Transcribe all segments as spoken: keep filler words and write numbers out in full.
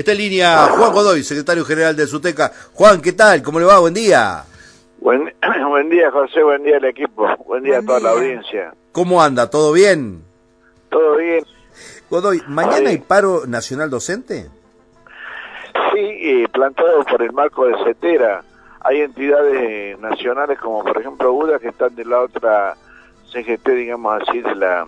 Está en línea Juan Godoy, secretario general de SUTECA. Juan, ¿qué tal? ¿Cómo le va? Buen día. Buen, buen día, José, buen día al equipo, buen día buen a toda día. La audiencia. ¿Cómo anda? ¿Todo bien? Todo bien. Godoy, ¿mañana hay paro nacional docente? Sí, eh, plantado por el marco de CETERA. Hay entidades nacionales como por ejemplo U D A que están de la otra C G T, digamos así, de la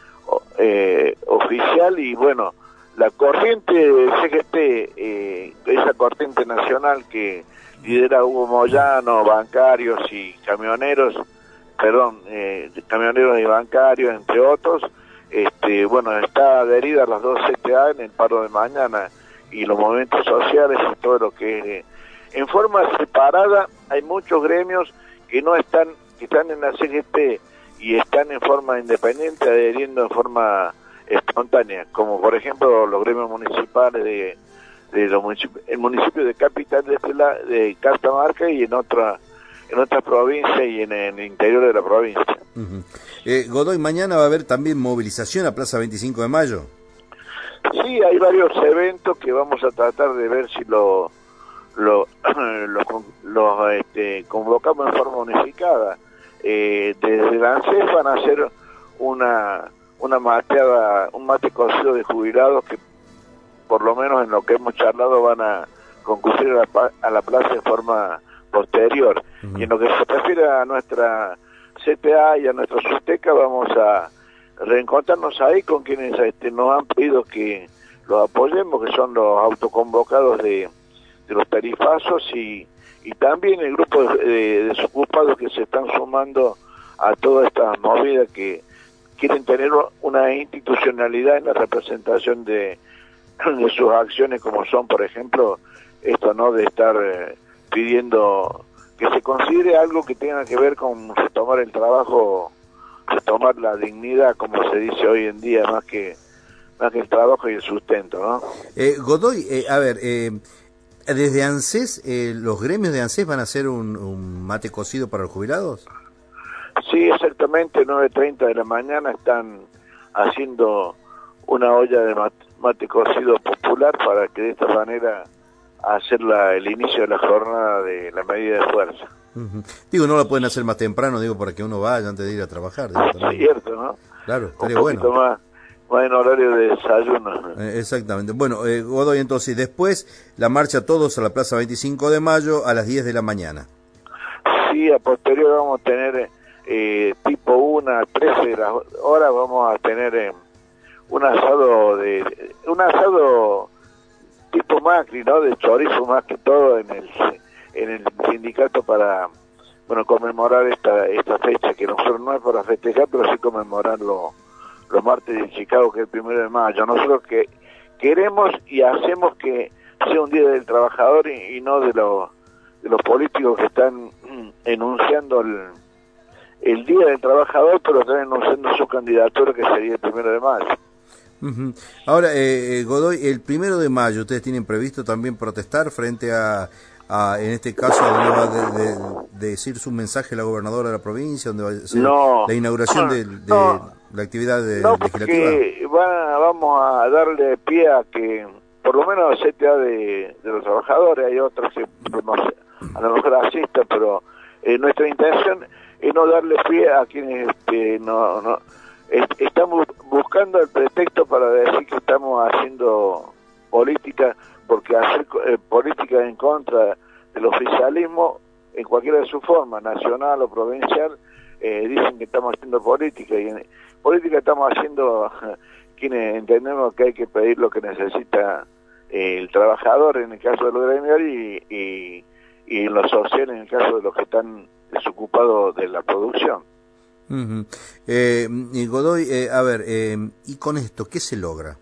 eh, oficial, y bueno, la corriente de C G T, eh, esa corriente nacional que lidera Hugo Moyano, bancarios y camioneros, perdón, eh, camioneros y bancarios, entre otros, este, bueno, está adherida a las dos C T A en el paro de mañana, y los movimientos sociales y todo lo que eh, en forma separada hay muchos gremios que no están, que están en la C G T y están en forma independiente adheriendo en forma espontánea, como por ejemplo los gremios municipales de, de los municipios, el municipio de Capital de, Estela, de Catamarca y en otra en otras provincias y en, en el interior de la provincia. Uh-huh. eh, Godoy, mañana va a haber también movilización a Plaza veinticinco de mayo. Sí, hay varios eventos que vamos a tratar de ver si lo lo, lo, lo este, convocamos en forma unificada. Eh, desde la ANSES van a hacer una una mateada, un mate cocido de jubilados que por lo menos en lo que hemos charlado van a concurrir a la, a la plaza de forma posterior. Uh-huh. Y en lo que se refiere a nuestra C T A y a nuestra SUTECA, vamos a reencontrarnos ahí con quienes este, nos han pedido que los apoyemos, que son los autoconvocados de, de los tarifazos y, y también el grupo de, de desocupados que se están sumando a toda esta movida, que quieren tener una institucionalidad en la representación de, de sus acciones, como son, por ejemplo, esto, ¿no?, de estar eh, pidiendo que se considere algo que tenga que ver con retomar el trabajo, retomar la dignidad, como se dice hoy en día, más que más que el trabajo y el sustento, ¿no? Eh, Godoy, eh, a ver, eh, desde ANSES, eh, ¿los gremios de ANSES van a hacer un, un mate cocido para los jubilados? Sí, exactamente, nueve treinta de la mañana están haciendo una olla de mate, mate cocido popular para que de esta manera hacer la, el inicio de la jornada de la medida de fuerza. Uh-huh. Digo, no lo pueden hacer más temprano, digo, para que uno vaya antes de ir a trabajar. Digo, es cierto, ¿no? Claro, estaría un bueno. Más, más en horario de desayuno. Eh, exactamente. Bueno, eh, Godoy, entonces, después la marcha todos a la Plaza veinticinco de mayo a las diez de la mañana. Sí, a posterior vamos a tener eh, tipo una, trece de las horas, vamos a tener eh, un asado de un asado tipo Macri, ¿no?, de chorizo más que todo en el en el sindicato para, bueno, conmemorar esta esta fecha, que nosotros no es para festejar, pero sí conmemorarlo los martes de Chicago, que es el primero de mayo. Nosotros que queremos y hacemos que sea un día del trabajador y, y no de los de los políticos que están enunciando el, el día del trabajador, pero están enunciando su candidatura, que sería el primero de mayo. Uh-huh. Ahora, eh, Godoy, el primero de mayo, ¿ustedes tienen previsto también protestar frente a, a en este caso, donde va a de, de, de decir su mensaje la gobernadora de la provincia, donde va a ser no, la inauguración de, de no, la actividad de, no, legislativa? Porque va, vamos a darle pie a que, por lo menos C T A de, de los trabajadores, hay otros que no sé, a lo mejor asistan, pero eh, nuestra intención es no darle pie a quienes este, no, no est estamos buscando el pretexto para decir que estamos haciendo política, porque hacer eh, política en contra del oficialismo, en cualquiera de sus formas, nacional o provincial, eh, dicen que estamos haciendo política, y en política estamos haciendo quienes entendemos que hay que pedir lo que necesita eh, el trabajador en el caso de lo gremial y, y, y en lo social en el caso de los que están desocupados de la producción. Uh-huh. eh, Godoy, eh, a ver, eh, ¿y con esto qué se logra?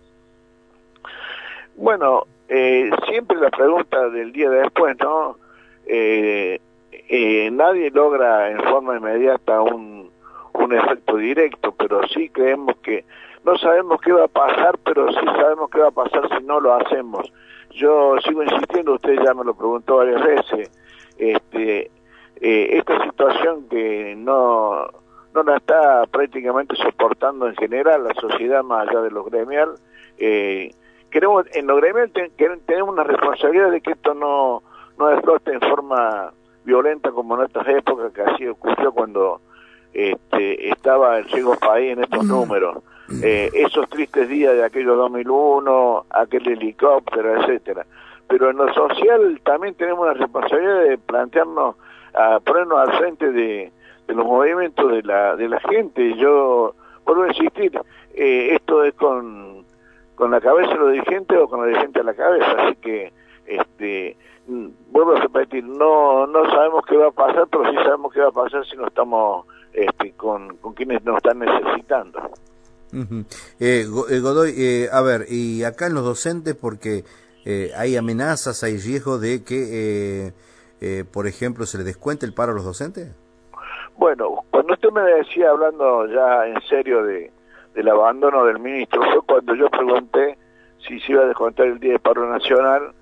Bueno, eh, siempre la pregunta del día de después, ¿no? Eh, eh, nadie logra en forma inmediata un, un efecto directo, pero sí creemos que no sabemos qué va a pasar, pero sí sabemos qué va a pasar si no lo hacemos. Yo sigo insistiendo, usted ya me lo preguntó varias veces, este, eh, esta situación que no no la está prácticamente soportando en general la sociedad, más allá de lo gremial, eh, queremos, en lo gremial ten, tenemos una responsabilidad de que esto no, no explote en forma violenta como en otras épocas, que así ocurrió cuando este, estaba el Ciego País en estos números. Eh, esos tristes días de aquellos dos mil uno, aquel helicóptero, etcétera. Pero en lo social también tenemos la responsabilidad de plantearnos, a ponernos al frente de, de los movimientos de la de la gente. Yo vuelvo a insistir, eh, esto es con, con la cabeza de los dirigentes o con los dirigentes a la cabeza, así que este vuelvo a repetir, no no sabemos qué va a pasar, pero sí sabemos qué va a pasar si no estamos este, con, con quienes nos están necesitando. Uh-huh. eh, Godoy, eh, a ver, y acá en los docentes, porque eh, hay amenazas, hay riesgo de que, eh, eh, por ejemplo, se les descuente el paro a los docentes. Bueno, cuando usted me decía, hablando ya en serio de del abandono del ministro, fue cuando yo pregunté si se iba a descontar el día de paro nacional,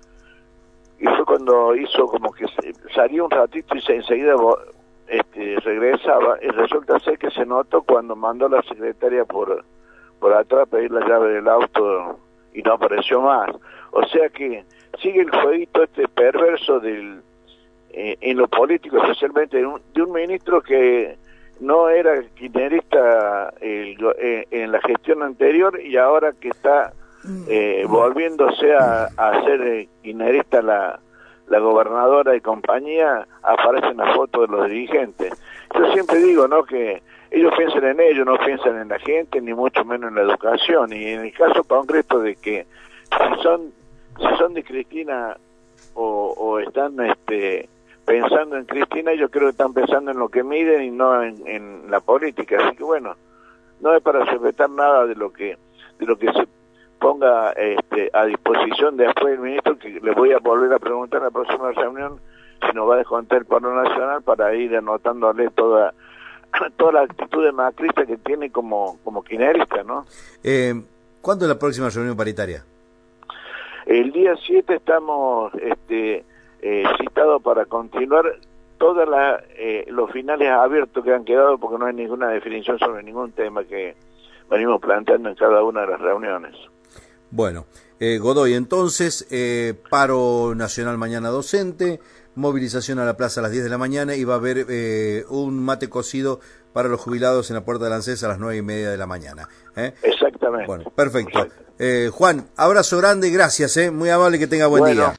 y fue cuando hizo como que salió un ratito y se enseguida este, regresaba, y resulta ser que se notó cuando mandó a la secretaria por por atrás a pedir la llave del auto y no apareció más. O sea que sigue el jueguito este perverso del eh, en lo político, especialmente de un, de un ministro que no era kirchnerista el, eh, en la gestión anterior, y ahora que está eh, volviéndose a, a ser eh, kirchnerista la, la gobernadora y compañía, aparecen las fotos de los dirigentes. Yo siempre digo, ¿no?, que ellos piensan en ellos, no piensan en la gente, ni mucho menos en la educación. Y en el caso concreto de que si son si son de Cristina o, o están este pensando en Cristina, yo creo que están pensando en lo que miden y no en, en la política. Así que bueno, no es para respetar nada de lo que de lo que se ponga este, a disposición después del ministro, que le voy a volver a preguntar en la próxima reunión si nos va a descontar el paro nacional, para ir anotándole toda toda la actitud de macrista que tiene como como kirchnerista, ¿no? Eh, ¿Cuándo es la próxima reunión paritaria? El día siete estamos este, eh, citados para continuar todos eh, los finales abiertos que han quedado, porque no hay ninguna definición sobre ningún tema que venimos planteando en cada una de las reuniones. Bueno, eh, Godoy, entonces, eh, paro nacional mañana docente, movilización a la plaza a las diez de la mañana, y va a haber eh, un mate cocido para los jubilados en la Puerta de la ANSES a las nueve y media de la mañana. ¿eh? Exactamente. Bueno, perfecto. Eh, Juan, abrazo grande, gracias, eh, muy amable, que tenga buen bueno. día.